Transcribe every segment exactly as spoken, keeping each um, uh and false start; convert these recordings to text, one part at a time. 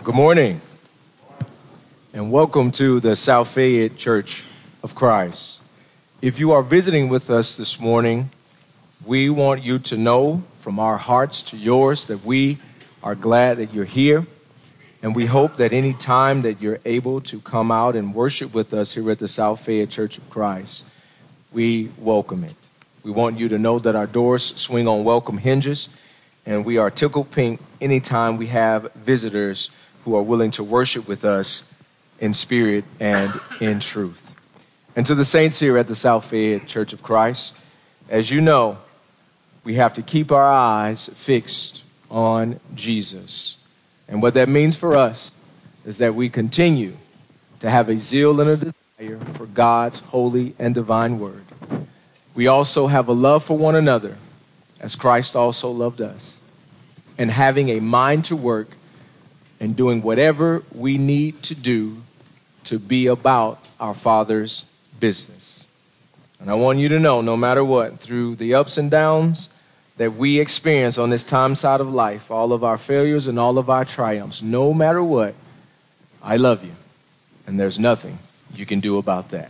Good morning, and welcome to the South Fayette Church of Christ. If you are visiting with us this morning, we want you to know from our hearts to yours that we are glad that you're here, and we hope that any time that you're able to come out and worship with us here at the South Fayette Church of Christ, we welcome it. We want you to know that our doors swing on welcome hinges, and we are tickled pink anytime we have visitors who are willing to worship with us in spirit and in truth. And to the saints here at the South Fayette Church of Christ, as you know, we have to keep our eyes fixed on Jesus. And what that means for us is that we continue to have a zeal and a desire for God's holy and divine word. We also have a love for one another, as Christ also loved us, and having a mind to work and doing whatever we need to do to be about our Father's business. And I want you to know, no matter what, through the ups and downs that we experience on this time side of life, all of our failures and all of our triumphs, no matter what, I love you, and there's nothing you can do about that.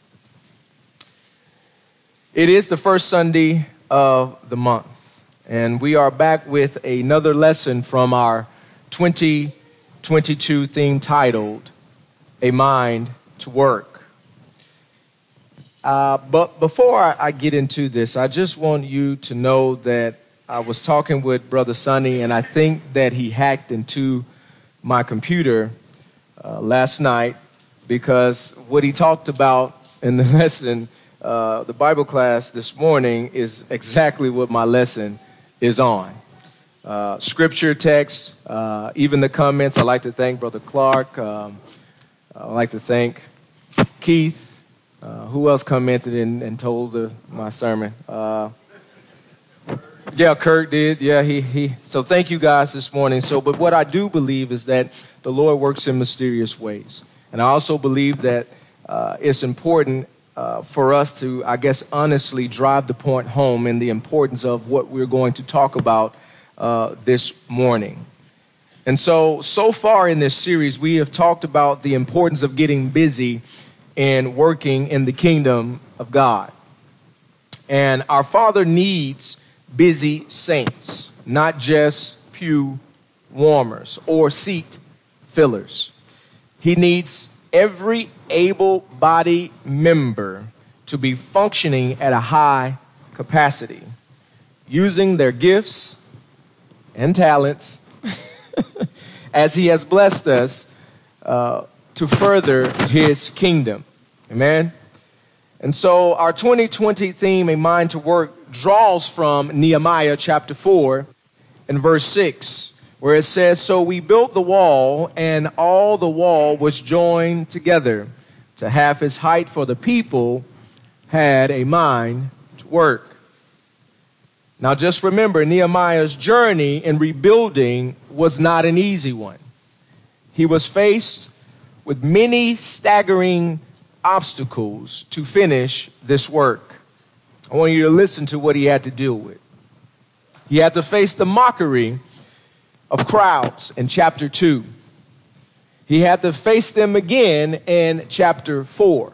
It is the first Sunday of the month, and we are back with another lesson from our twenty twenty-two theme titled, A Mind to Work. Uh, but before I, I get into this, I just want you to know that I was talking with Brother Sonny, and I think that he hacked into my computer uh, last night, because what he talked about in the lesson, uh, the Bible class this morning, is exactly what my lesson is on. Uh, scripture text, uh, even the comments. I'd like to thank Brother Clark. Um, I'd like to thank Keith. Uh, who else commented and, and told the, my sermon? Uh, yeah, Kurt did. Yeah, he he. So thank you guys this morning. So, but what I do believe is that the Lord works in mysterious ways, and I also believe that uh, it's important uh, for us to, I guess, honestly drive the point home in the importance of what we're going to talk about Uh, this morning. And so, so far in this series, we have talked about the importance of getting busy and working in the kingdom of God. And our Father needs busy saints, not just pew warmers or seat fillers. He needs every able-bodied member to be functioning at a high capacity, using their gifts and talents as he has blessed us uh, to further his kingdom. Amen. And so our twenty twenty theme, A Mind to Work, draws from Nehemiah chapter four and verse six, where it says, "So we built the wall, and all the wall was joined together to half its height, for the people had a mind to work." Now, just remember, Nehemiah's journey in rebuilding was not an easy one. He was faced with many staggering obstacles to finish this work. I want you to listen to what he had to deal with. He had to face the mockery of crowds in chapter two. He had to face them again in chapter four.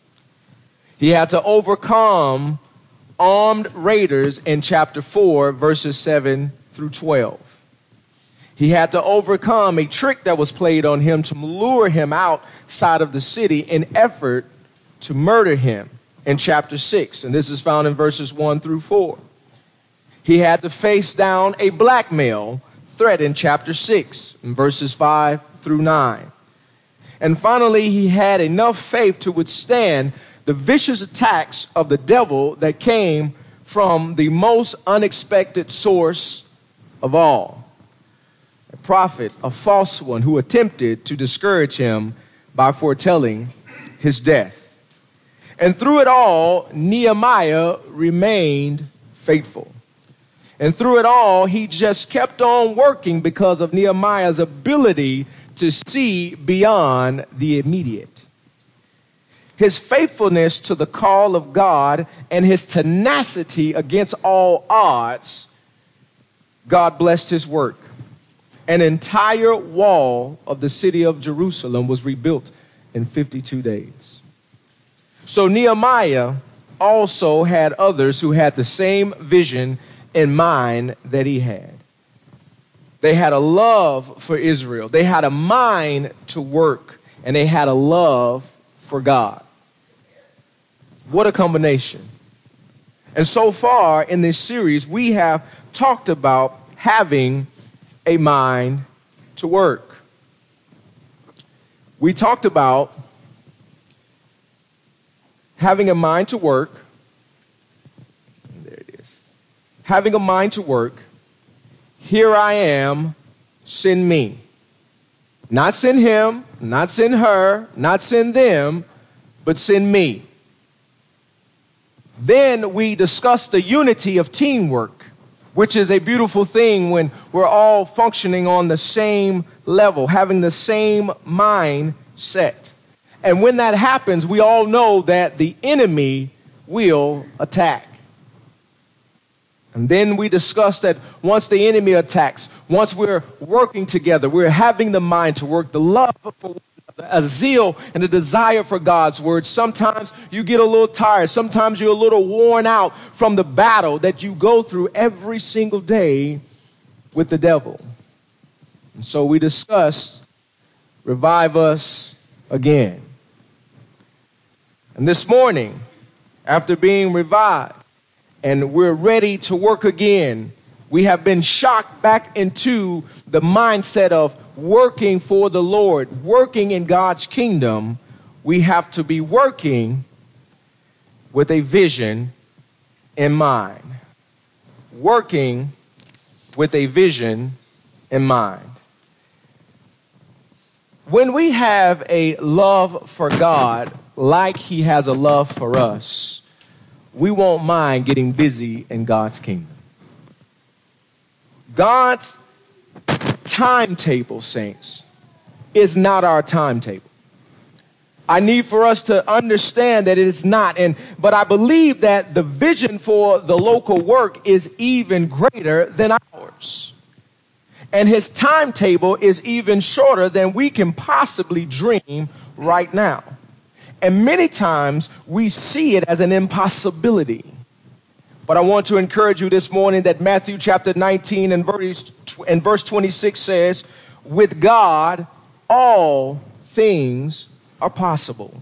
He had to overcome armed raiders in chapter four, verses seven through twelve. He had to overcome a trick that was played on him to lure him outside of the city in effort to murder him in chapter six. And this is found in verses one through four. He had to face down a blackmail threat in chapter six, in verses five through nine. And finally, he had enough faith to withstand the vicious attacks of the devil that came from the most unexpected source of all, a prophet, a false one, who attempted to discourage him by foretelling his death. And through it all, Nehemiah remained faithful. And through it all, he just kept on working because of Nehemiah's ability to see beyond the immediate. His faithfulness to the call of God and his tenacity against all odds, God blessed his work. An entire wall of the city of Jerusalem was rebuilt in fifty-two days. So Nehemiah also had others who had the same vision in mind that he had. They had a love for Israel. They had a mind to work, and they had a love for God. What a combination. And so far in this series, we have talked about having a mind to work. We talked about having a mind to work. There it is. Having a mind to work. Here I am, send me. Not send him, not send her, not send them, but send me. Then we discussed the unity of teamwork, which is a beautiful thing when we're all functioning on the same level, having the same mindset. And when that happens, we all know that the enemy will attack. And then we discussed that once the enemy attacks, once we're working together, we're having the mind to work, the love for one another, a zeal and a desire for God's word. Sometimes you get a little tired. Sometimes you're a little worn out from the battle that you go through every single day with the devil. And so we discussed revive us again. And this morning, after being revived, and we're ready to work again, we have been shocked back into the mindset of working for the Lord, working in God's kingdom. We have to be working with a vision in mind. Working with a vision in mind. When we have a love for God, like He has a love for us, we won't mind getting busy in God's kingdom. God's timetable, saints, is not our timetable. I need for us to understand that it is not. And but I believe that the vision for the local work is even greater than ours. And His timetable is even shorter than we can possibly dream right now. And many times we see it as an impossibility. But I want to encourage you this morning that Matthew chapter nineteen and verse, and verse twenty-six says, with God, all things are possible.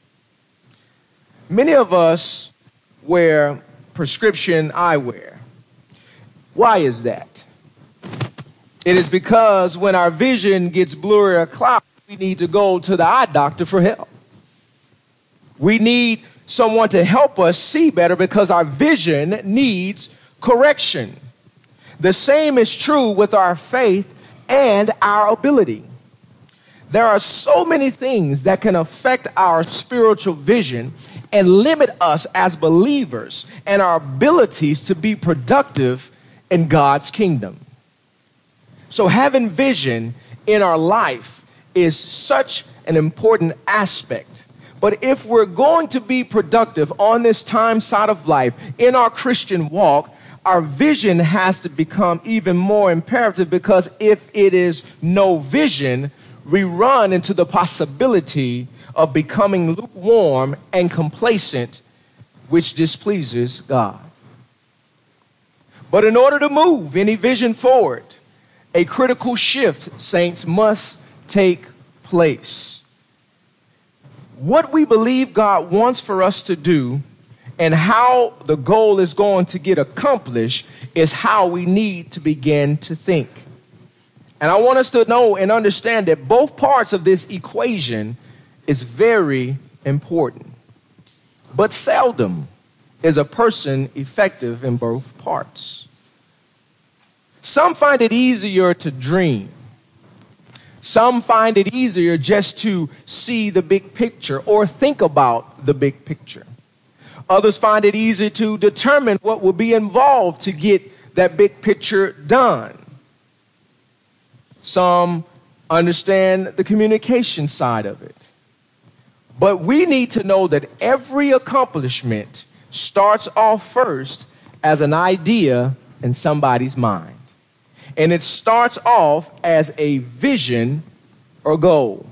Many of us wear prescription eyewear. Why is that? It is because when our vision gets blurry or cloudy, we need to go to the eye doctor for help. We need someone to help us see better because our vision needs correction. The same is true with our faith and our ability. There are so many things that can affect our spiritual vision and limit us as believers and our abilities to be productive in God's kingdom. So having vision in our life is such an important aspect. But if we're going to be productive on this time side of life, in our Christian walk, our vision has to become even more imperative, because if it is no vision, we run into the possibility of becoming lukewarm and complacent, which displeases God. But in order to move any vision forward, a critical shift, saints, must take place. What we believe God wants for us to do and how the goal is going to get accomplished is how we need to begin to think. And I want us to know and understand that both parts of this equation is very important. But seldom is a person effective in both parts. Some find it easier to dream. Some find it easier just to see the big picture or think about the big picture. Others find it easy to determine what will be involved to get that big picture done. Some understand the communication side of it. But we need to know that every accomplishment starts off first as an idea in somebody's mind. And it starts off as a vision or goal.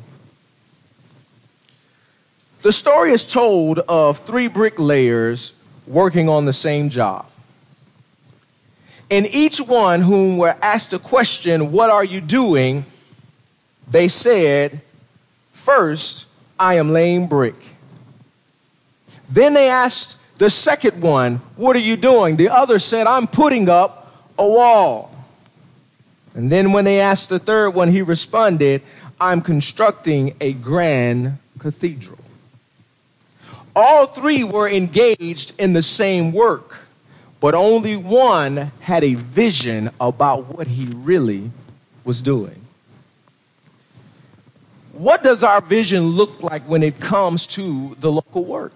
The story is told of three bricklayers working on the same job. And each one whom were asked the question, "What are you doing?" they said, "First, I am laying brick." Then they asked the second one, "What are you doing?" The other said, "I'm putting up a wall." And then when they asked the third one, he responded, "I'm constructing a grand cathedral." All three were engaged in the same work, but only one had a vision about what he really was doing. What does our vision look like when it comes to the local work?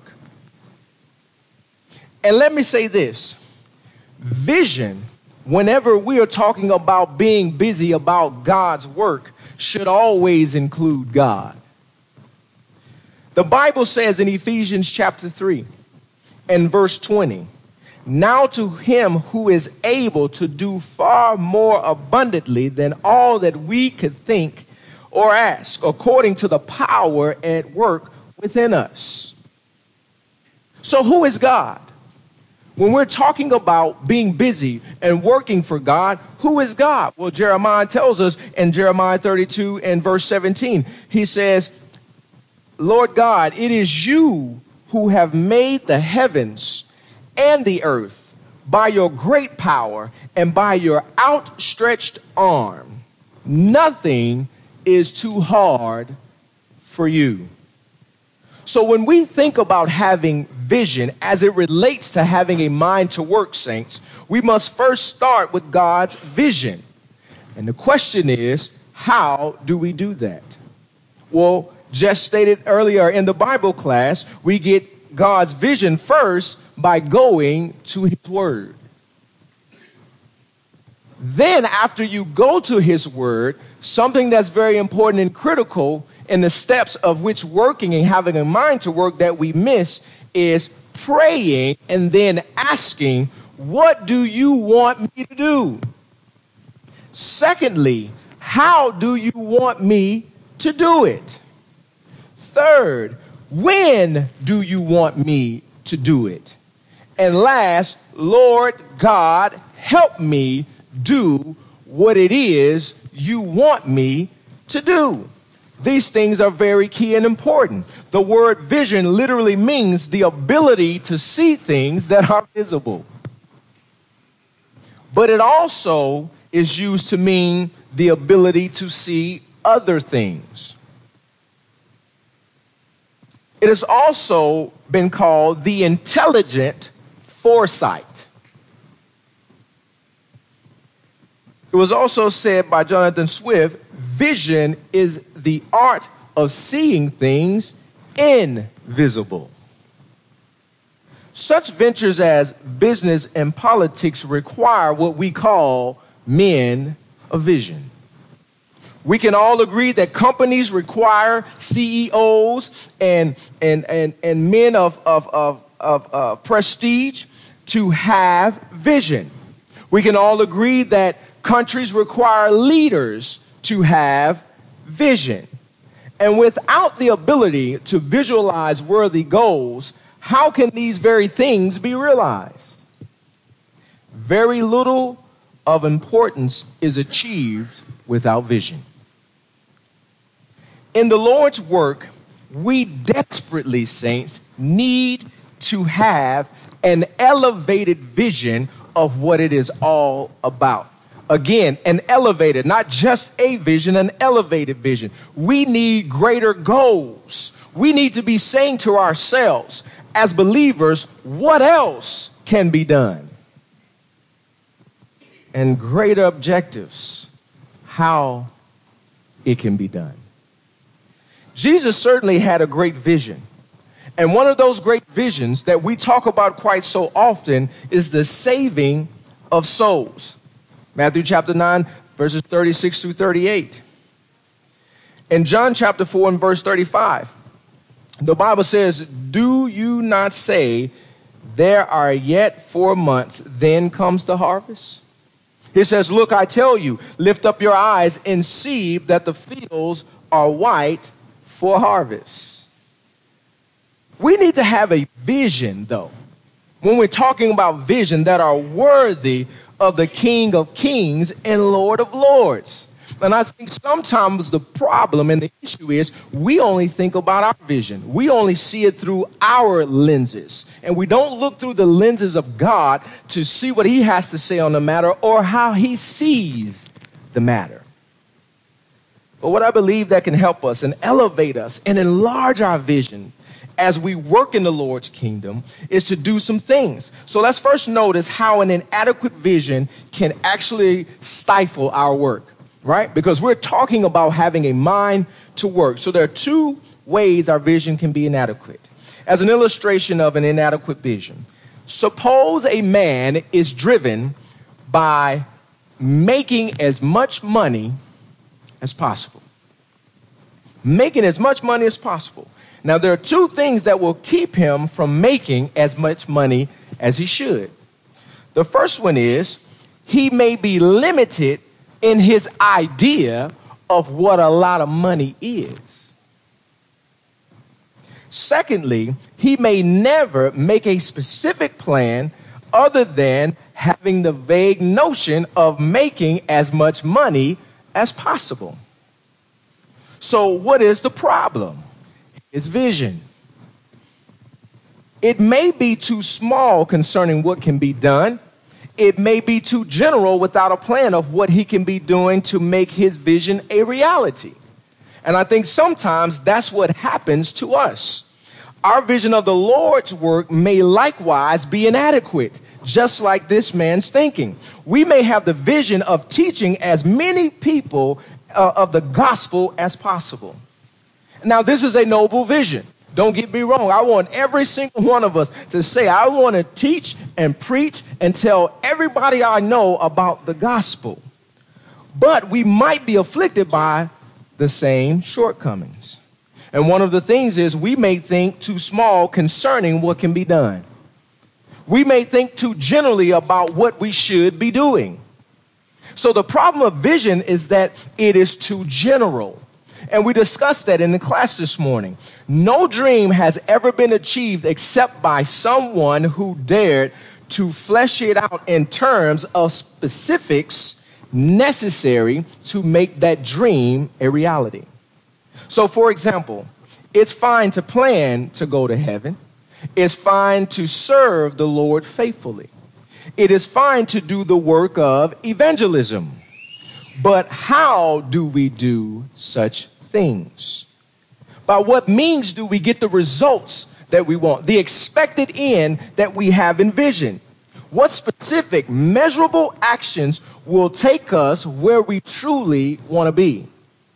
And let me say this, vision, whenever we are talking about being busy about God's work, should always include God. The Bible says in Ephesians chapter three and verse twenty, "Now to him who is able to do far more abundantly than all that we could think or ask, according to the power at work within us." So who is God? When we're talking about being busy and working for God, who is God? Well, Jeremiah tells us in Jeremiah thirty-two and verse seventeen, he says, "Lord God, it is you who have made the heavens and the earth by your great power and by your outstretched arm. Nothing is too hard for you." So when we think about having vision as it relates to having a mind to work, saints, we must first start with God's vision. And the question is, how do we do that? Well, just stated earlier in the Bible class, we get God's vision first by going to his word. Then after you go to his word, something that's very important and critical in the steps of which working and having a mind to work that we miss is praying and then asking, "What do you want me to do?" Secondly, how do you want me to do it? Third, when do you want me to do it? And last, Lord God, help me do what it is you want me to do. These things are very key and important. The word vision literally means the ability to see things that are visible. But it also is used to mean the ability to see other things. It has also been called the intelligent foresight. It was also said by Jonathan Swift, vision is the art of seeing things invisible. Such ventures as business and politics require what we call men of vision. We can all agree that companies require C E Os and, and, and, and men of, of, of, of uh, prestige to have vision. We can all agree that countries require leaders to have vision. And without the ability to visualize worthy goals, how can these very things be realized? Very little of importance is achieved without vision. In the Lord's work, we desperately, saints, need to have an elevated vision of what it is all about. Again, an elevated, not just a vision, an elevated vision. We need greater goals. We need to be saying to ourselves, as believers, what else can be done? And greater objectives, how it can be done. Jesus certainly had a great vision. And one of those great visions that we talk about quite so often is the saving of souls. Matthew chapter nine, verses thirty-six through thirty-eight. In John chapter four and verse thirty-five, the Bible says, "Do you not say, there are yet four months, then comes the harvest? He says, look, I tell you, lift up your eyes and see that the fields are white for harvest. We need to have a vision, though, when we're talking about vision, that are worthy of the King of Kings and Lord of Lords. And I think sometimes the problem and the issue is we only think about our vision. We only see it through our lenses. And we don't look through the lenses of God to see what he has to say on the matter or how he sees the matter. But what I believe that can help us and elevate us and enlarge our vision as we work in the Lord's kingdom is to do some things. So let's first notice how an inadequate vision can actually stifle our work, right? Because we're talking about having a mind to work. So there are two ways our vision can be inadequate. As an illustration of an inadequate vision, suppose a man is driven by making as much money as possible. Making as much money as possible. Now, there are two things that will keep him from making as much money as he should. The first one is he may be limited in his idea of what a lot of money is. Secondly, he may never make a specific plan other than having the vague notion of making as much money as possible. So what is the problem? His vision. It may be too small concerning what can be done. It may be too general without a plan of what he can be doing to make his vision a reality. And I think sometimes that's what happens to us. Our vision of the Lord's work may likewise be inadequate, just like this man's thinking. We may have the vision of teaching as many people uh, of the gospel as possible. Now, this is a noble vision. Don't get me wrong. I want every single one of us to say, I want to teach and preach and tell everybody I know about the gospel. But we might be afflicted by the same shortcomings. And one of the things is we may think too small concerning what can be done. We may think too generally about what we should be doing. So the problem of vision is that it is too general. And we discussed that in the class this morning. No dream has ever been achieved except by someone who dared to flesh it out in terms of specifics necessary to make that dream a reality. So, for example, it's fine to plan to go to heaven. It's fine to serve the Lord faithfully. It is fine to do the work of evangelism. But how do we do such things? By what means do we get the results that we want, the expected end that we have envisioned? What specific, measurable actions will take us where we truly want to be?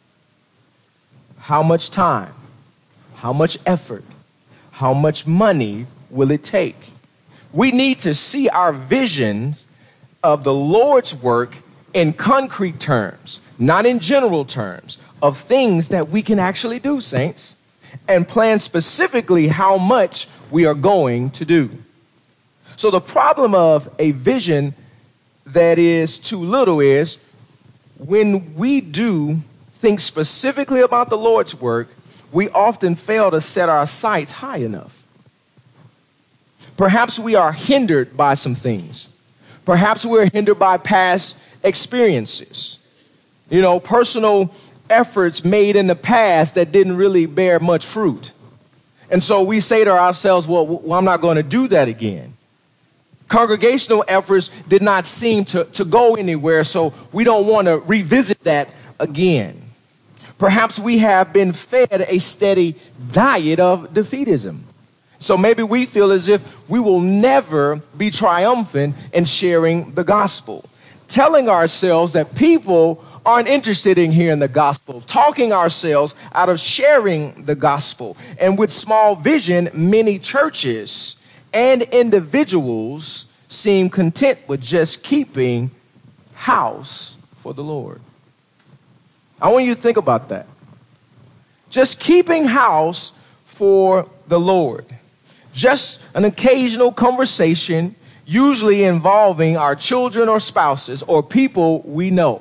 How much time? How much effort? How much money will it take? We need to see our visions of the Lord's work in concrete terms, not in general terms, of things that we can actually do, saints, and plan specifically how much we are going to do. So the problem of a vision that is too little is when we do think specifically about the Lord's work, we often fail to set our sights high enough. Perhaps we are hindered by some things. Perhaps we're hindered by past experiences. You know, personal efforts made in the past that didn't really bear much fruit. And so we say to ourselves, well, well I'm not going to do that again. Congregational efforts did not seem to, to go anywhere, so we don't want to revisit that again. Perhaps we have been fed a steady diet of defeatism. So maybe we feel as if we will never be triumphant in sharing the gospel, telling ourselves that people aren't interested in hearing the gospel, talking ourselves out of sharing the gospel. And with small vision, many churches and individuals seem content with just keeping house for the Lord. I want you to think about that. Just keeping house for the Lord. Just an occasional conversation, usually involving our children or spouses or people we know.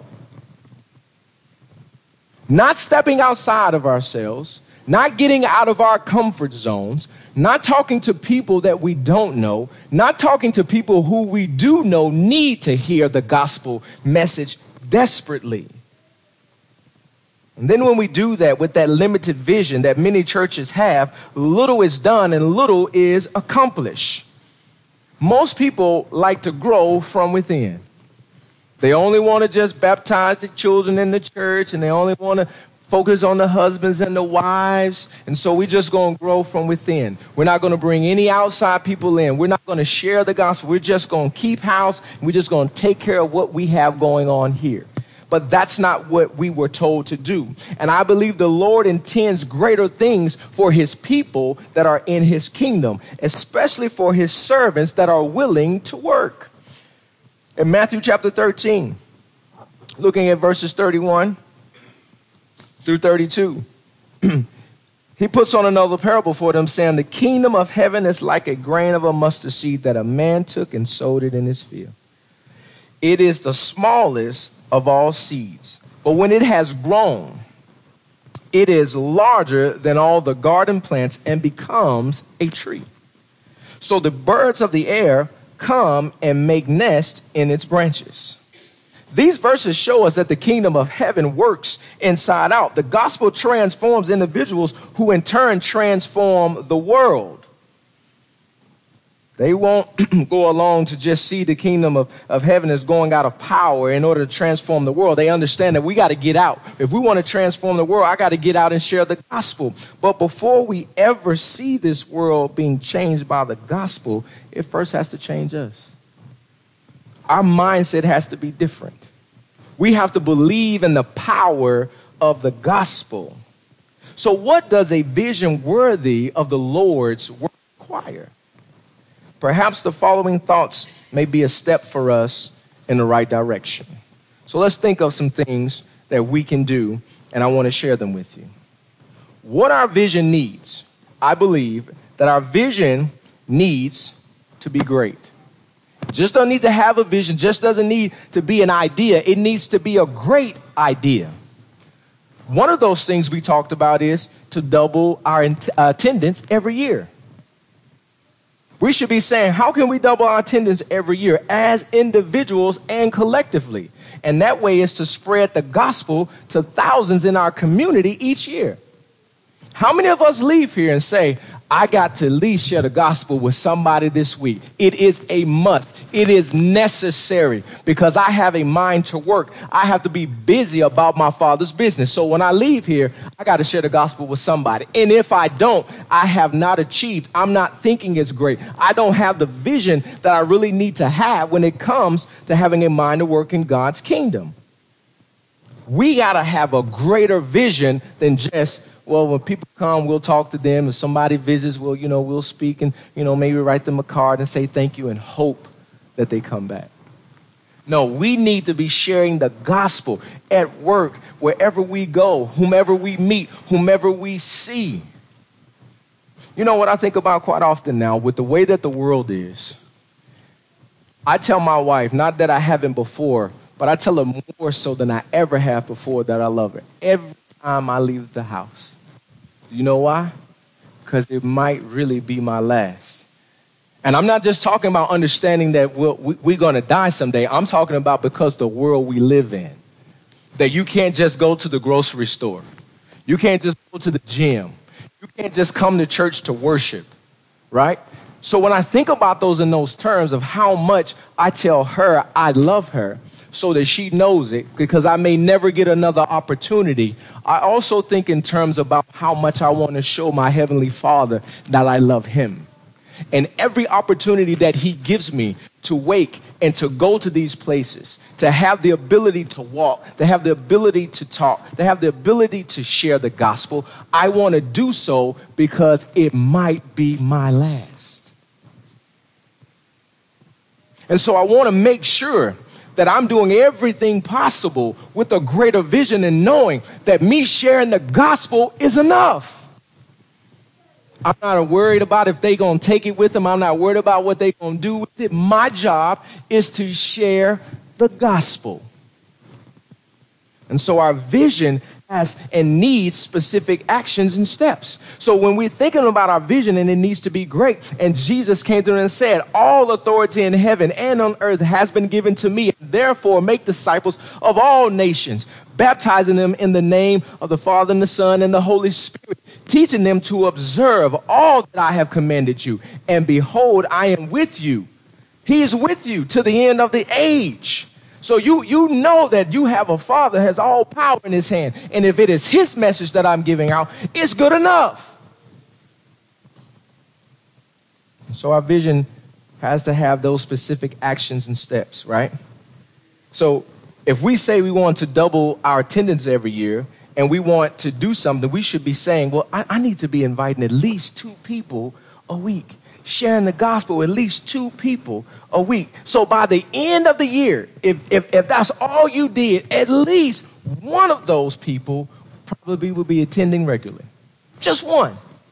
Not stepping outside of ourselves, not getting out of our comfort zones, not talking to people that we don't know, not talking to people who we do know need to hear the gospel message desperately. And then when we do that with that limited vision that many churches have, little is done and little is accomplished. Most people like to grow from within. They only want to just baptize the children in the church, and they only want to focus on the husbands and the wives. And so we're just going to grow from within. We're not going to bring any outside people in. We're not going to share the gospel. We're just going to keep house. And we're just going to take care of what we have going on here. But that's not what we were told to do. And I believe the Lord intends greater things for his people that are in his kingdom, especially for his servants that are willing to work. In Matthew chapter thirteen, looking at verses thirty-one through thirty-two, he puts on another parable for them, saying, the kingdom of heaven is like a grain of a mustard seed that a man took and sowed it in his field. It is the smallest of all seeds, but when it has grown, it is larger than all the garden plants and becomes a tree. So the birds of the air come and make nest in its branches. These verses show us that the kingdom of heaven works inside out. The gospel transforms individuals who in turn transform the world. They won't go along to just see the kingdom of, of heaven as going out of power in order to transform the world. They understand that we got to get out. If we want to transform the world, I got to get out and share the gospel. But before we ever see this world being changed by the gospel, it first has to change us. Our mindset has to be different. We have to believe in the power of the gospel. So what does a vision worthy of the Lord's work require? Perhaps the following thoughts may be a step for us in the right direction. So let's think of some things that we can do, and I want to share them with you. What our vision needs, I believe that our vision needs to be great. Just don't need to have a vision, just doesn't need to be an idea. It needs to be a great idea. One of those things we talked about is to double our attendance every year. We should be saying, how can we double our attendance every year as individuals and collectively? And that way is to spread the gospel to thousands in our community each year. How many of us leave here and say, I got to at least share the gospel with somebody this week? It is a must. It is necessary because I have a mind to work. I have to be busy about my Father's business. So when I leave here, I got to share the gospel with somebody. And if I don't, I have not achieved. I'm not thinking it's great. I don't have the vision that I really need to have when it comes to having a mind to work in God's kingdom. We got to have a greater vision than just, well, when people come, we'll talk to them. If somebody visits, we'll, you know, we'll speak and, you know, maybe write them a card and say thank you and hope that they come back. No, we need to be sharing the gospel at work, wherever we go, whomever we meet, whomever we see. You know what I think about quite often now with the way that the world is? I tell my wife, not that I haven't before, but I tell her more so than I ever have before that I love her. Every time I leave the house. You know why? Because it might really be my last. And I'm not just talking about understanding that we'll, we, we're going to die someday. I'm talking about because the world we live in. That you can't just go to the grocery store. You can't just go to the gym. You can't just come to church to worship, right? So when I think about those in those terms of how much I tell her I love her, so that she knows it, because I may never get another opportunity. I also think in terms about how much I want to show my Heavenly Father that I love him. And every opportunity that he gives me to wake and to go to these places, to have the ability to walk, to have the ability to talk, to have the ability to share the gospel, I want to do so because it might be my last. And so I want to make sure that I'm doing everything possible with a greater vision and knowing that me sharing the gospel is enough. I'm not worried about if they're going to take it with them. I'm not worried about what they're going to do with it. My job is to share the gospel. And so our vision has and needs specific actions and steps. So when we're thinking about our vision and it needs to be great, and Jesus came through and said, all authority in heaven and on earth has been given to me. Therefore, make disciples of all nations, baptizing them in the name of the Father and the Son and the Holy Spirit, teaching them to observe all that I have commanded you. And behold, I am with you. He is with you to the end of the age. So you, you know that you have a Father who has all power in his hand. And if it is his message that I'm giving out, it's good enough. So our vision has to have those specific actions and steps, right? So if we say we want to double our attendance every year and we want to do something, we should be saying, well, I, I need to be inviting at least two people a week, sharing the gospel with at least two people a week. So by the end of the year, if, if, if that's all you did, at least one of those people probably will be attending regularly. Just one.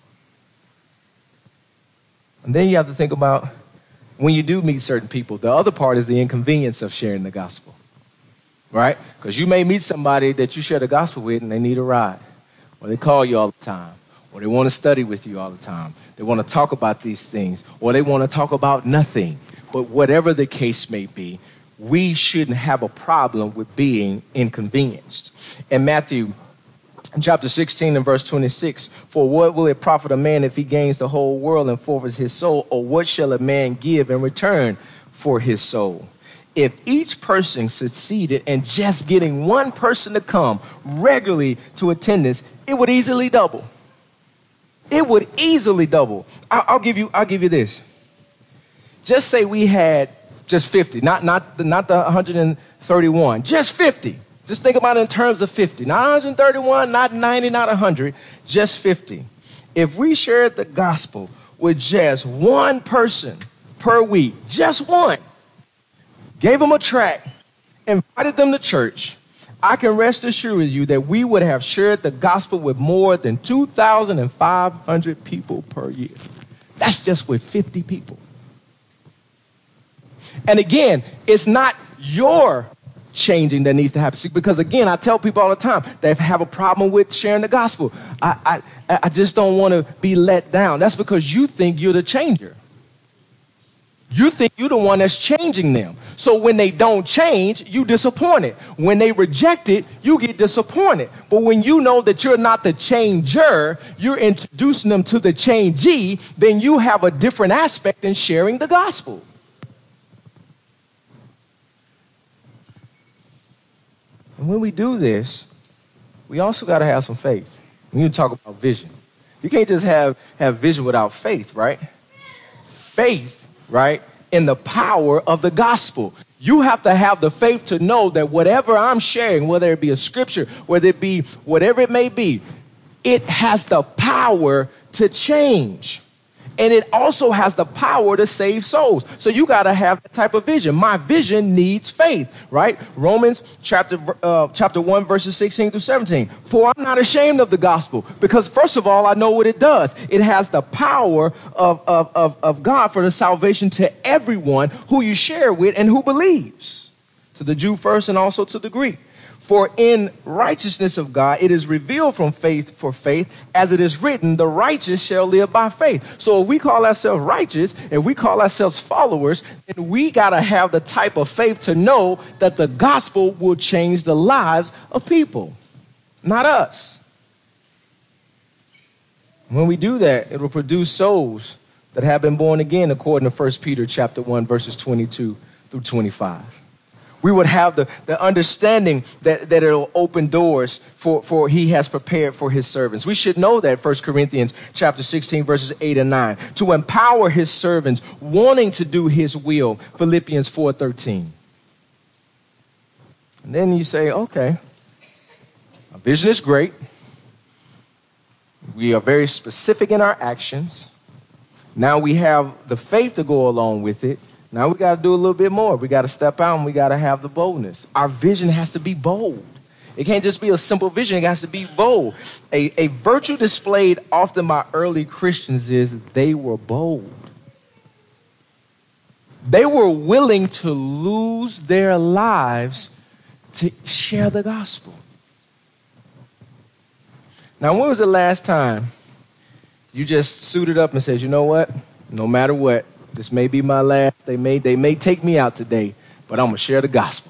And then you have to think about when you do meet certain people, the other part is the inconvenience of sharing the gospel, right? Because you may meet somebody that you share the gospel with and they need a ride, or they call you all the time, or they want to study with you all the time. They want to talk about these things, or they want to talk about nothing. But whatever the case may be, we shouldn't have a problem with being inconvenienced. In Matthew chapter sixteen and verse twenty-six, for what will it profit a man if he gains the whole world and forfeits his soul? Or what shall a man give in return for his soul? If each person succeeded in just getting one person to come regularly to attendance, it would easily double. It would easily double. I'll, I'll give you. I'll give you this. Just say we had just fifty, not not the, not the one hundred thirty-one, just fifty. Just think about it in terms of fifty, not one hundred thirty-one, not ninety, not one hundred, just fifty. If we shared the gospel with just one person per week, just one, gave them a tract, invited them to church, I can rest assured with you that we would have shared the gospel with more than two thousand five hundred people per year. That's just with fifty people. And again, it's not your changing that needs to happen. See, because again, I tell people all the time, they have a problem with sharing the gospel. I, I, I just don't want to be let down. That's because you think you're the changer. You think you're the one that's changing them. So when they don't change, you disappointed. When they reject it, you get disappointed. But when you know that you're not the changer, you're introducing them to the changee, then you have a different aspect in sharing the gospel. And when we do this, we also got to have some faith. When you talk about vision, you can't just have, have vision without faith, right? Faith, right, in the power of the gospel. You have to have the faith to know that whatever I'm sharing, whether it be a scripture, whether it be whatever it may be, it has the power to change. And it also has the power to save souls. So you got to have that type of vision. My vision needs faith, right? Romans chapter uh, chapter one, verses sixteen through seventeen. For I'm not ashamed of the gospel, because first of all, I know what it does. It has the power of, of, of, of God for the salvation to everyone who you share with and who believes. To the Jew first and also to the Greek. For in righteousness of God, it is revealed from faith for faith, as it is written, the righteous shall live by faith. So if we call ourselves righteous, if we call ourselves followers, then we got to have the type of faith to know that the gospel will change the lives of people, not us. When we do that, it will produce souls that have been born again, according to First Peter chapter one, verses twenty-two through twenty-five. We would have the, the understanding that, that it'll open doors for, for he has prepared for his servants. We should know that, First Corinthians chapter sixteen, verses eight and nine, to empower his servants wanting to do his will, Philippians four thirteen. And then you say, okay, our vision is great. We are very specific in our actions. Now we have the faith to go along with it. Now we got to do a little bit more. We got to step out and we got to have the boldness. Our vision has to be bold. It can't just be a simple vision. It has to be bold. A, a virtue displayed often by early Christians is they were bold. They were willing to lose their lives to share the gospel. Now, when was the last time you just suited up and said, you know what? No matter what, this may be my last. They may, they may take me out today, but I'm going to share the gospel.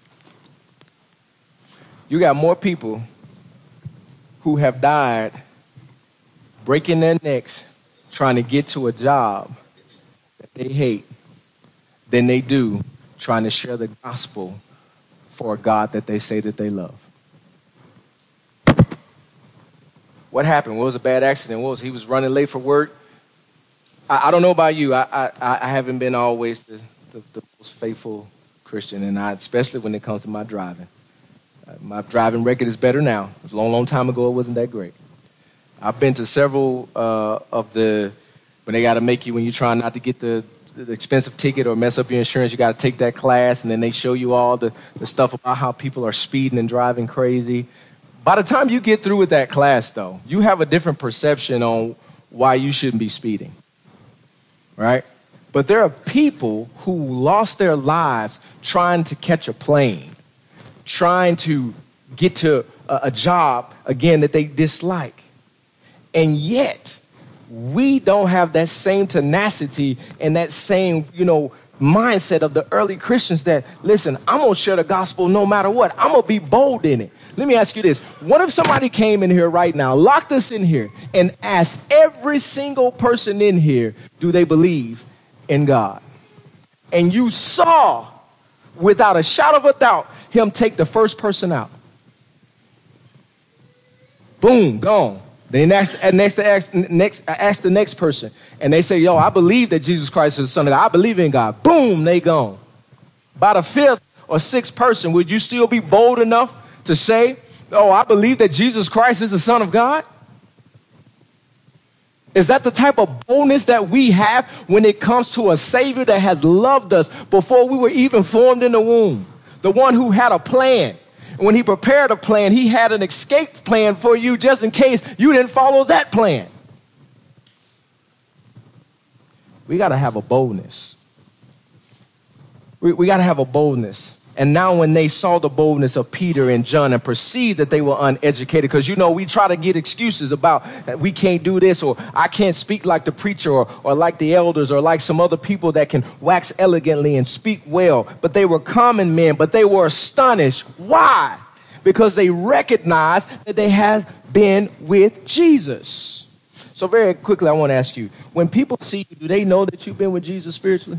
You got more people who have died breaking their necks trying to get to a job that they hate than they do trying to share the gospel for a God that they say that they love. What happened? What was a bad accident? What was he was running late for work? I, I don't know about you. I, I I haven't been always the, the, the most faithful Christian, and I, especially when it comes to my driving. Uh, my driving record is better now. It was a long, long time ago. It wasn't that great. I've been to several uh, of the when they got to make you when you're trying not to get the, the expensive ticket or mess up your insurance. You got to take that class, and then they show you all the, the stuff about how people are speeding and driving crazy. By the time you get through with that class, though, you have a different perception on why you shouldn't be speeding, right? But there are people who lost their lives trying to catch a plane, trying to get to a, a job, again, that they dislike. And yet, we don't have that same tenacity and that same, you know, mindset of the early Christians that, listen, I'm going to share the gospel no matter what. I'm going to be bold in it. Let me ask you this. What if somebody came in here right now, locked us in here, and asked every single person in here, do they believe in God? And you saw, without a shadow of a doubt, him take the first person out. Boom, gone. Then next, next, next, next, ask the next person, and they say, yo, I believe that Jesus Christ is the Son of God. I believe in God. Boom, they gone. By the fifth or sixth person, would you still be bold enough to say, oh, I believe that Jesus Christ is the Son of God? Is that the type of boldness that we have when it comes to a Savior that has loved us before we were even formed in the womb? The one who had a plan. When he prepared a plan, he had an escape plan for you just in case you didn't follow that plan. We got to have a boldness. We, we got to have a boldness. And now when they saw the boldness of Peter and John and perceived that they were uneducated, because, you know, we try to get excuses about that we can't do this, or I can't speak like the preacher, or, or like the elders, or like some other people that can wax elegantly and speak well. But they were common men, but they were astonished. Why? Because they recognized that they had been with Jesus. So very quickly, I want to ask you, when people see you, do they know that you've been with Jesus spiritually?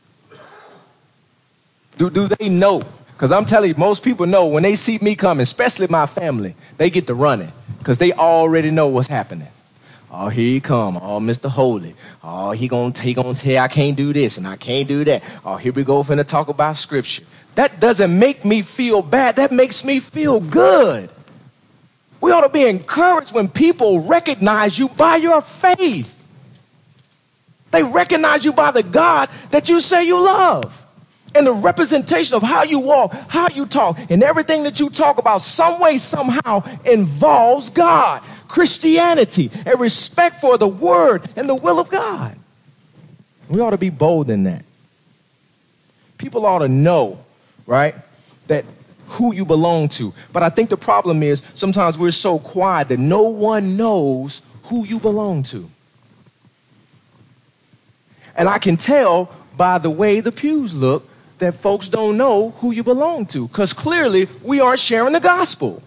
Do, do they know? Because I'm telling you, most people know when they see me coming, especially my family, they get to running because they already know what's happening. Oh, here he come. Oh, Mister Holy. Oh, he gonna, he gonna say I can't do this and I can't do that. Oh, here we go finna talk about scripture. That doesn't make me feel bad. That makes me feel good. We ought to be encouraged when people recognize you by your faith. They recognize you by the God that you say you love. And the representation of how you walk, how you talk, and everything that you talk about some way, somehow involves God, Christianity, a respect for the word and the will of God. We ought to be bold in that. People ought to know, right, that who you belong to. But I think the problem is sometimes we're so quiet that no one knows who you belong to. And I can tell by the way the pews look that folks don't know who you belong to, because clearly we aren't sharing the gospel.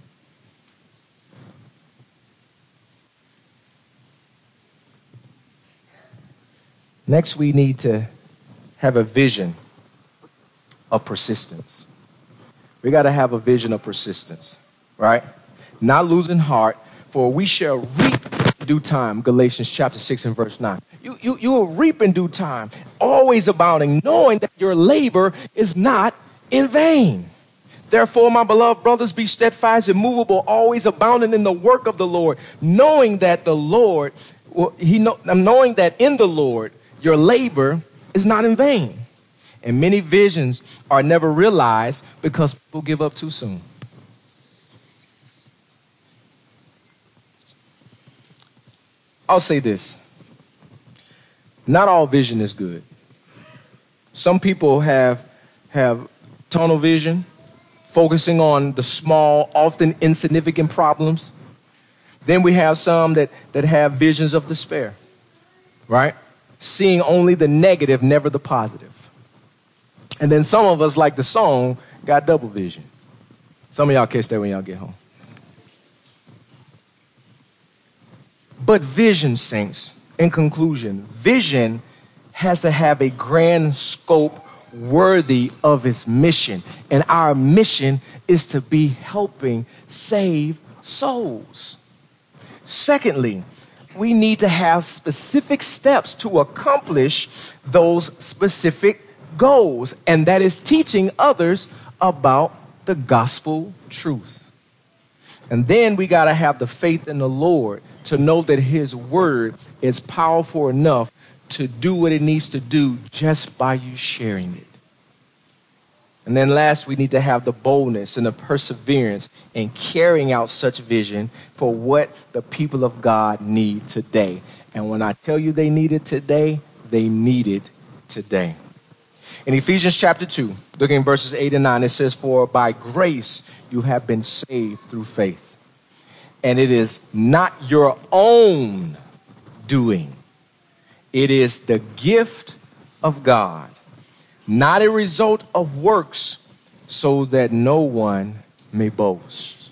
Next, we need to have a vision of persistence. We got to have a vision of persistence, right? Not losing heart, for we shall reap in due time, Galatians chapter six and verse nine. You, you, you will reap in due time, always abounding, knowing that your labor is not in vain. Therefore, my beloved brothers, be steadfast, immovable, always abounding in the work of the Lord, knowing that the Lord, well, he know, knowing that in the Lord your labor is not in vain. And many visions are never realized because people give up too soon. I'll say this. Not all vision is good. Some people have, have tunnel vision, focusing on the small, often insignificant problems. Then we have some that, that have visions of despair, right? Seeing only the negative, never the positive. And then some of us, like the song, got double vision. Some of y'all catch that when y'all get home. But vision, saints, in conclusion, vision has to have a grand scope worthy of its mission. And our mission is to be helping save souls. Secondly, we need to have specific steps to accomplish those specific goals, and that is teaching others about the gospel truth. And then we got to have the faith in the Lord to know that his word is powerful enough to do what it needs to do just by you sharing it. And then last, we need to have the boldness and the perseverance in carrying out such vision for what the people of God need today. And when I tell you they need it today, they need it today. In Ephesians chapter two, looking at verses eight and nine, it says, "For by grace you have been saved through faith. And it is not your own doing. It is the gift of God, not a result of works, so that no one may boast."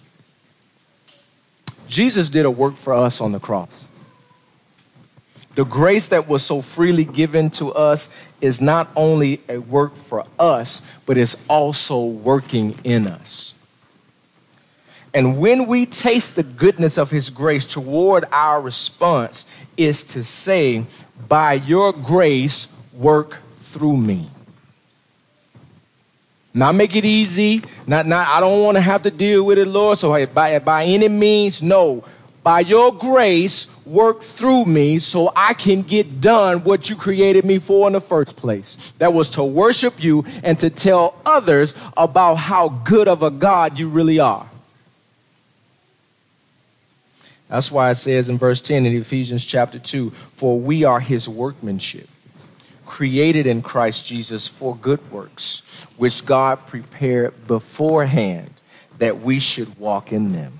Jesus did a work for us on the cross. The grace that was so freely given to us is not only a work for us, but it's also working in us. And when we taste the goodness of his grace, toward our response is to say, "By your grace, work through me." Not make it easy. Not, not, I don't want to have to deal with it, Lord. So by, by any means, no. By your grace, work through me so I can get done what you created me for in the first place. That was to worship you and to tell others about how good of a God you really are. That's why it says in verse ten in Ephesians chapter two, "For we are his workmanship, created in Christ Jesus for good works, which God prepared beforehand that we should walk in them."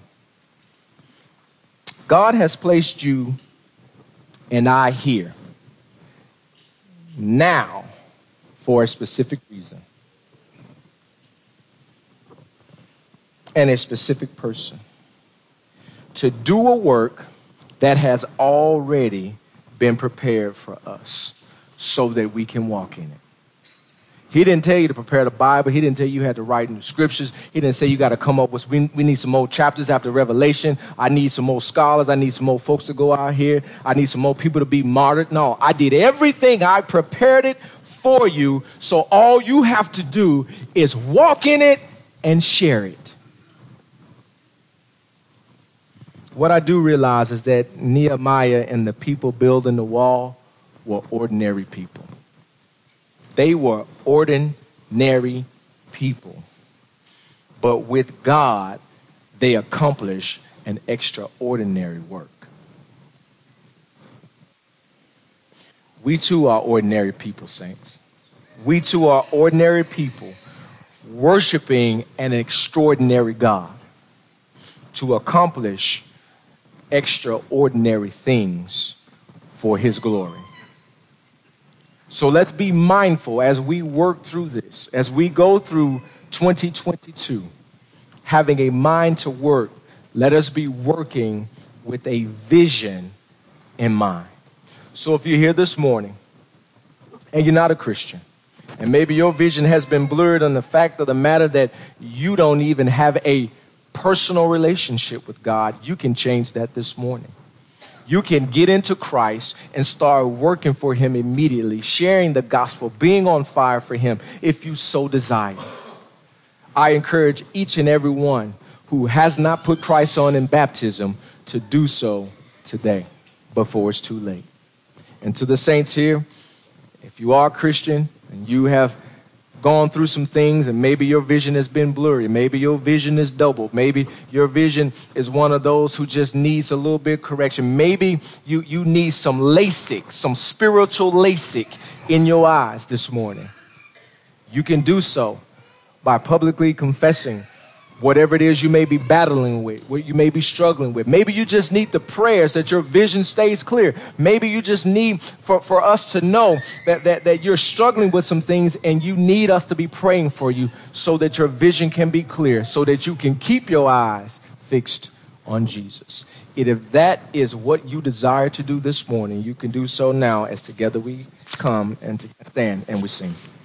God has placed you and I here now for a specific reason and a specific person, to do a work that has already been prepared for us so that we can walk in it. He didn't tell you to prepare the Bible. He didn't tell you you had to write new scriptures. He didn't say you got to come up with, we, we need some more chapters after Revelation. I need some more scholars. I need some more folks to go out here. I need some more people to be martyred. No, I did everything. I prepared it for you. So all you have to do is walk in it and share it. What I do realize is that Nehemiah and the people building the wall were ordinary people. They were ordinary people. But with God, they accomplished an extraordinary work. We too are ordinary people, saints. We too are ordinary people worshiping an extraordinary God to accomplish extraordinary things for his glory. So let's be mindful as we work through this, as we go through twenty twenty-two, having a mind to work. Let us be working with a vision in mind. So if you're here this morning and you're not a Christian, and maybe your vision has been blurred on the fact of the matter that you don't even have a personal relationship with God, you can change that this morning. You can get into Christ and start working for him immediately, sharing the gospel, being on fire for him if you so desire. I encourage each and every one who has not put Christ on in baptism to do so today before it's too late. And to the saints here, if you are a Christian and you have gone through some things and maybe your vision has been blurry. Maybe your vision is doubled. Maybe your vision is one of those who just needs a little bit of correction. Maybe you, you need some LASIK, some spiritual LASIK in your eyes this morning. You can do so by publicly confessing whatever it is you may be battling with, what you may be struggling with. Maybe you just need the prayers that your vision stays clear. Maybe you just need for, for us to know that, that, that you're struggling with some things and you need us to be praying for you so that your vision can be clear, so that you can keep your eyes fixed on Jesus. And if that is what you desire to do this morning, you can do so now as together we come and to stand and we sing.